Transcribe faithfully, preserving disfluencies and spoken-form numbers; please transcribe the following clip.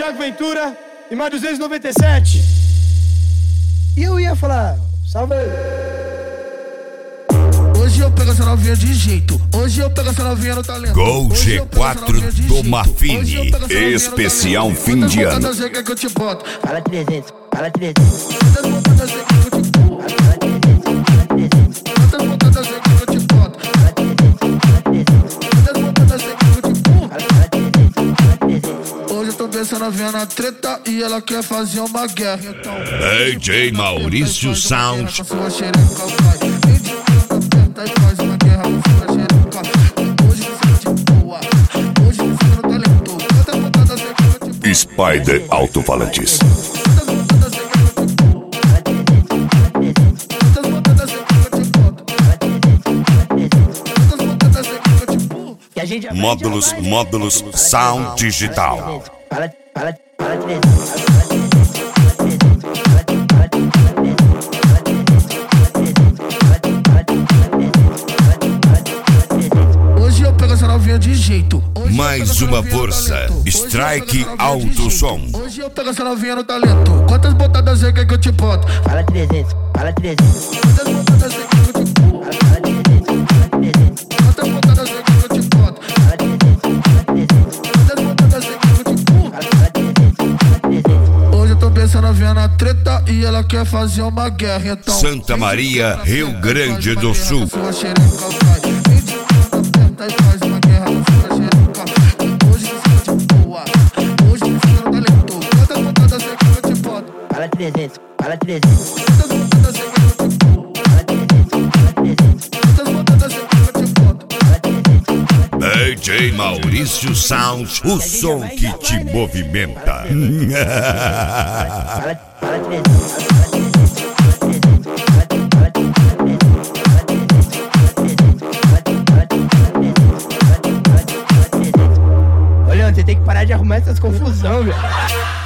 Thiago Ventura e mais duzentos e noventa e sete. E eu ia falar, salve aí. Hoje eu pego essa novinha de jeito. Hoje eu pego essa novinha no talento. Gol G quatro do Mafini. Especial fim de ano. Fala trezentos, fala trezentos. Hoje eu tô vendo essa novinha na treta e ela quer fazer uma guerra. Então, D J Maurício Sound. Spider Alto-Falantes. Módulos, módulos, sound digital. Fala, fala, fala trezentos. Hoje eu pego essa novinha de jeito. Mais uma força. Strike Alto Som. Hoje eu pego essa novinha no talento. Quantas botadas você quer que eu te boto? Fala trezentos, fala trezentos. Quantas botadas você quer que eu te boto? Fala trezentos, fala trezentos. Quantas botadas você quer que eu te boto? Fala trezentos, fala trezentos. Quantas botadas você quer que eu te boto? Fala trezentos, fala trezentos. Hoje eu tô vendo essa novinha na treta e ela quer fazer uma guerra. Então, Santa Maria, Rio Grande do Sul. Sua xereca vai. Vem de aperta e faz uma guerra com sua xereca. Hoje você tá de boa. Hoje você não tá lento. Quantas botadas você quer que eu te boto? Fala trezentos, fala trezentos. Quantas botadas você quer que eu te boto? Fala trezentos, fala trezentos. Quantas botadas você quer que eu te boto? Fala trezentos, fala trezentos. D J Maurício Sound, o som que te movimenta. Fala, fala trezentos, fala trezentos, fala trezentos, fala trezentos, fala trezentos, fala trezentos, fala trezentos, fala trezentos. Ô Leandro, você tem que parar de arrumar essas confusão, velho.